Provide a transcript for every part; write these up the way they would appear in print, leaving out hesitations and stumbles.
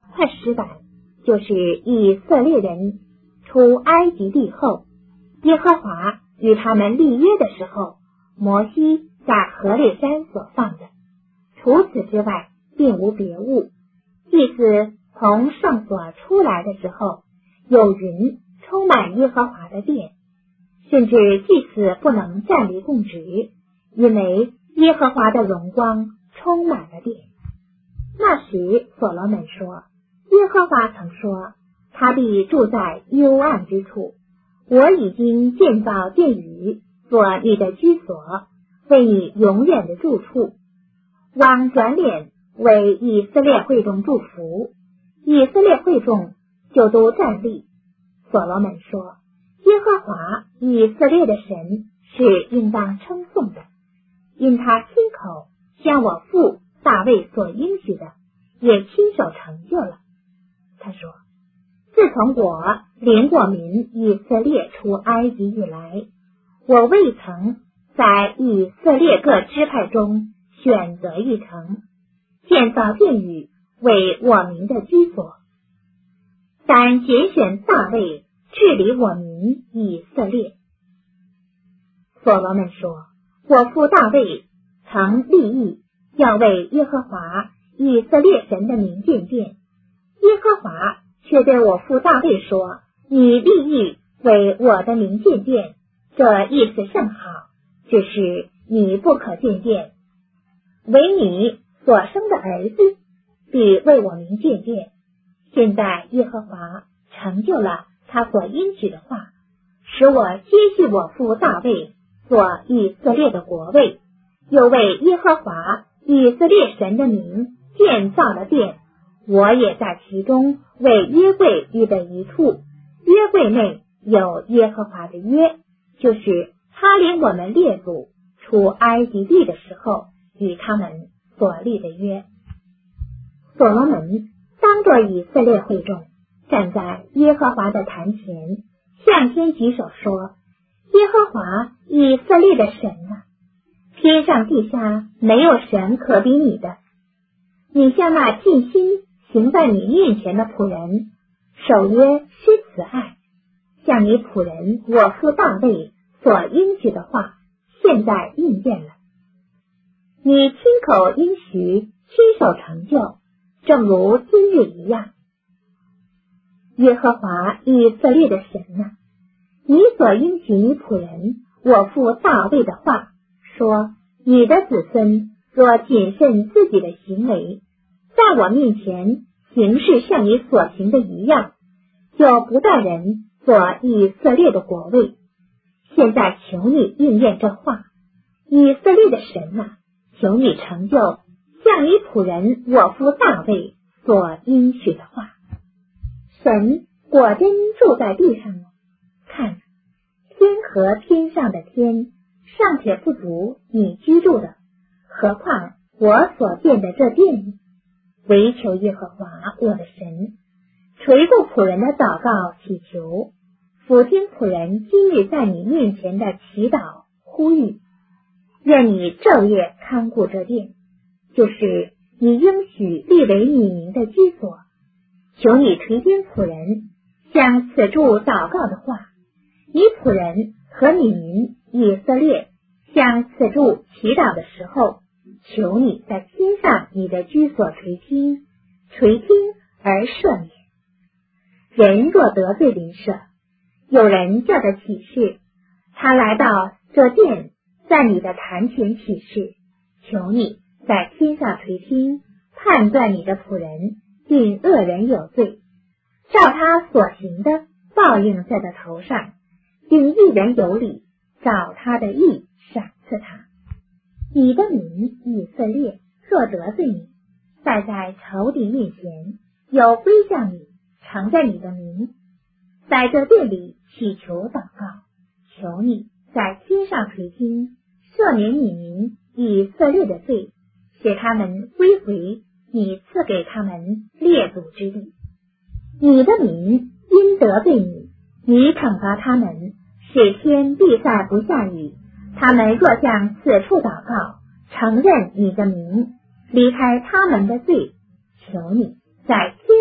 快石板，就是以色列人出埃及地后，耶和华与他们立约的时候，摩西在何烈山所放的。除此之外，并无别物。祭司从圣所出来的时候，有云充满耶和华的殿，甚至祭司不能站立供职，因为耶和华的荣光充满了殿。那时所罗门说，耶和华曾说，他必住在幽暗之处，我已经建造殿宇，做你的居所，为你永远的住处。往转脸为以色列会众祝福，以色列会众就都站立。所罗门说，耶和华以色列的神是应当称颂的，因他亲口向我父大卫所应许的，也亲手成就了。他说，自从我领我民以色列出埃及以来，我未曾在以色列各支派中选择一城，建造殿宇为我民的居所，但拣选大卫治理我民以色列。所罗门说，我父大卫曾立意要为耶和华以色列神的名建殿，耶和华却对我父大卫说，你立意为我的名建殿，这意思甚好，只是你不可建殿，为你所生的儿子必为我名建殿。现在耶和华成就了他所应许的话，使我接续我父大卫做以色列的国位，又为耶和华以色列神的名建造了殿，我也在其中为约柜预备一处，约柜内有耶和华的约，就是他领我们列祖出埃及地的时候与他们所立的约。所罗门当着以色列会众，站在耶和华的坛前，向天举手说，耶和华以色列的神啊，天上地下没有神可比你的，你向那尽心行在你面前的仆人守约施慈爱，向你仆人我父大卫所应许的话现在应验了。你亲口应许，亲手成就，正如今日一样。耶和华以色列的神啊，你所应许你仆人我父大卫的话，说，你的子孙若谨慎自己的行为，在我面前行事像你所行的一样，就不带人做以色列的国位。现在求你应验这话，以色列的神啊，求你成就像你仆人我父大卫所应许的话。神果真住在地上了，看，天和天上的天尚且不足你居住的，何况我所建的这殿呢？唯求耶和华我的神垂顾仆人的祷告祈求，俯听仆人今日在你面前的祈祷呼吁，愿你昼夜看顾这殿，就是你应许立为你名的居所。求你垂听仆人向此处祷告的话，你仆人和你民以色列向此处祈祷的时候，求你在天上你的居所垂听而赦免。人若得罪邻舍，有人叫他起誓，他来到这殿，在你的坛前起誓，求你在天上垂听，判断你的仆人并恶人有罪，照他所行的报应在他头上，并义人有理，照他的义赏赐他。你的民以色列若得罪你，再在仇敌面前有归向你，常在你的名，在这殿里祈求祷告，求你在天上垂听，赦免你民以色列的罪，使他们归回你赐给他们列祖之地。你的民因得罪你，你惩罚他们，使天必再不下雨，他们若向此处祷告，承认你的名，离开他们的罪，求你在天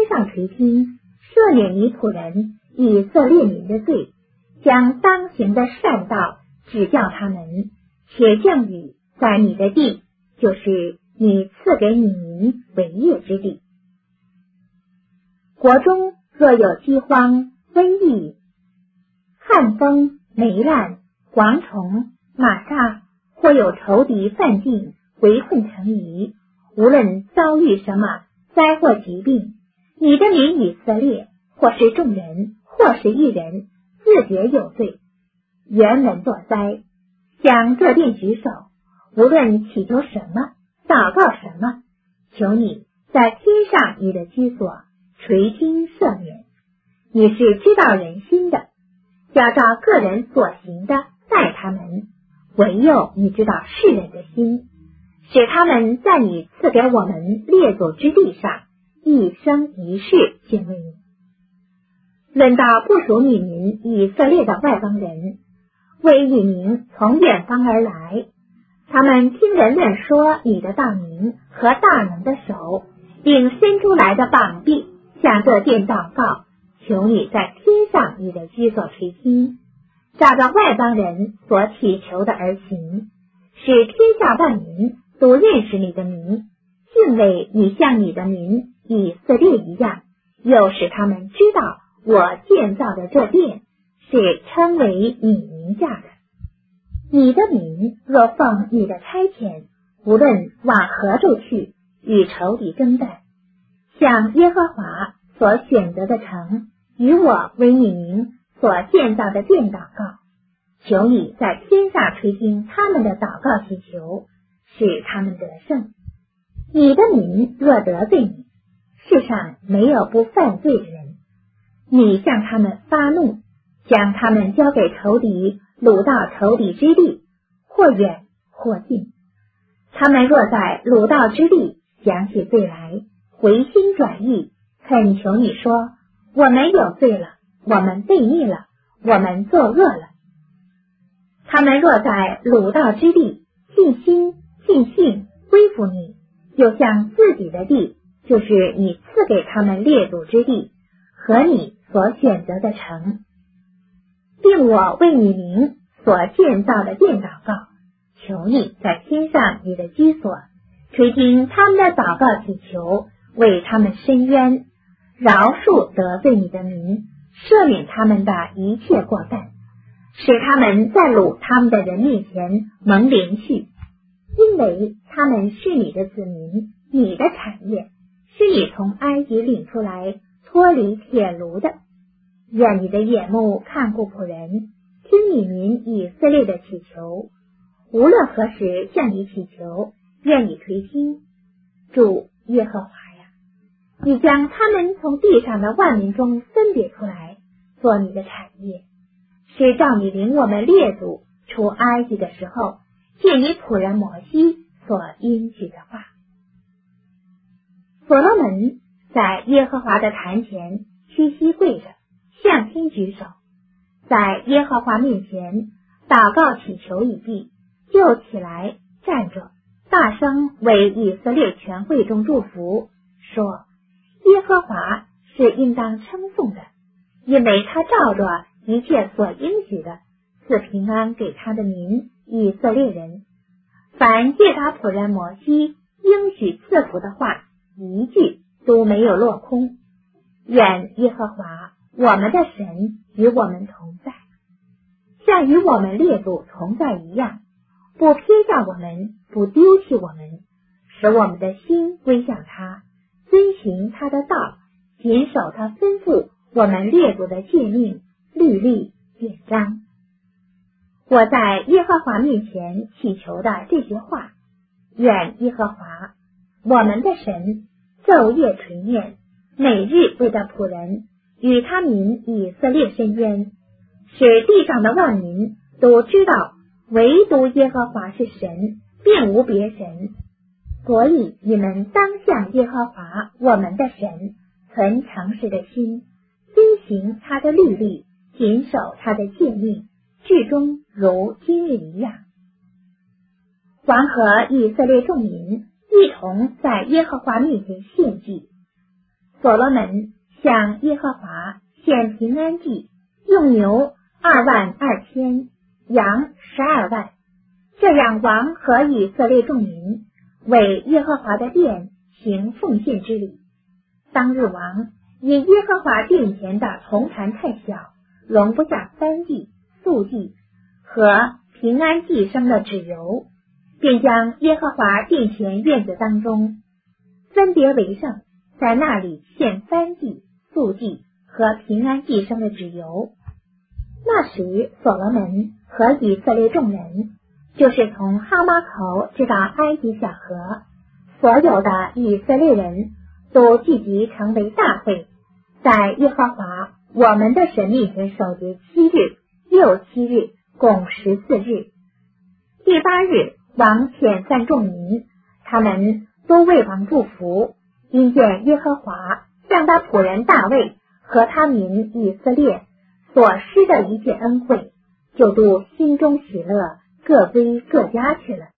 上垂听，赦免你仆人以色列民的罪，将当行的善道指教他们，且降雨在你的地，就是你赐给你民为业之地。国中若有饥荒、瘟疫、旱风、霉烂、蝗虫、马煞，或有仇敌犯境，围困城邑，无论遭遇什么灾祸疾病，你的民以色列，或是众人，或是一人，自觉有罪，原文作灾，向这殿举手，无论祈求什么，祷告什么，求你在天上你的居所垂听赦免。你是知道人心的，要照个人所行的待他们，唯有你知道世人的心，使他们在你赐给我们列祖之地上一生一世敬畏你。论到不属你民以色列的外邦人，为一名从远方而来，他们听人论说你的大名和大能的手，并伸出来的膀臂，向这殿祷告，求你在天上你的居所垂听，照着外邦人所祈求的而行，使天下万民都认识你的名，敬畏你像你的民以色列一样，又使他们知道我建造的这殿是称为你名下的。你的民若奉你的差遣，无论往何处去，与仇敌征战，向耶和华所选择的城，与我为你名所建造的殿祷告，求你在天上垂听他们的祷告祈求，使他们得胜。你的民若得罪你，世上没有不犯罪的人，你向他们发怒，将他们交给仇敌，掳到仇敌之地，或远或近。他们若在掳到之地想起罪来，回心转意，恳求你说，我们有罪了，我们悖逆了，我们作恶了。他们若在掳到之地尽心尽性归服你，就像自己的地，就是你赐给他们列祖之地和你所选择的城，并我为你名所建造的殿祷告，求你在天上你的居所垂听他们的祷告祈求，为他们伸冤，饶恕得罪你的民，赦免他们的一切过犯，使他们在掳他们的人面前蒙连续，因为他们是你的子民，你的产业，是你从埃及领出来脱离铁炉的。愿你的眼目看顾仆人，听你民以色列的祈求，无论何时向你祈求，愿你垂听。主耶和华呀，你将他们从地上的万民中分别出来，做你的产业，是照你领我们列祖出埃及的时候，借你仆人摩西所应许的话。所罗门在耶和华的坛前屈膝跪着，向天举手，在耶和华面前祷告祈求已毕，就起来站着，大声为以色列全会众祝福，说，耶和华是应当称颂的，因为他照着一切所应许的赐平安给他的民以色列人。凡借他仆人摩西应许赐福的话，一句都没有落空。愿耶和华我们的神与我们同在，像与我们列祖同在一样，不撇下我们，不丢弃我们，使我们的心归向他，遵行他的道，谨守他吩咐我们列祖的诫命、律例、典章。我在耶和华面前祈求的这些话，愿耶和华我们的神昼夜垂念，每日为他仆人与他民以色列伸冤，使地上的万民都知道唯独耶和华是神，并无别神。所以你们当向耶和华我们的神存诚实的心，遵行他的律例，谨守他的诫命，至终如今日一样。还和以色列众民一同在耶和华面前献祭， 所罗门向耶和华献平安祭，用牛22000，羊12万。这样王和以色列众民为耶和华的殿行奉献之礼。当日王因耶和华殿前的铜坛太小，容不下燔祭、素祭和平安祭生的脂油，便将耶和华殿前院子当中分别为圣，在那里献燔祭、素祭和平安祭生的脂油。那时所罗门和以色列众人，就是从哈马口直到埃及小河，所有的以色列人都聚集成为大会，在耶和华我们的神面前守节7日、6、7日，共14日。第8日，王遣散众民，他们都为王祝福，因见耶和华向他仆人大卫和他民以色列所施的一切恩惠，就都心中喜乐，各归各家去了。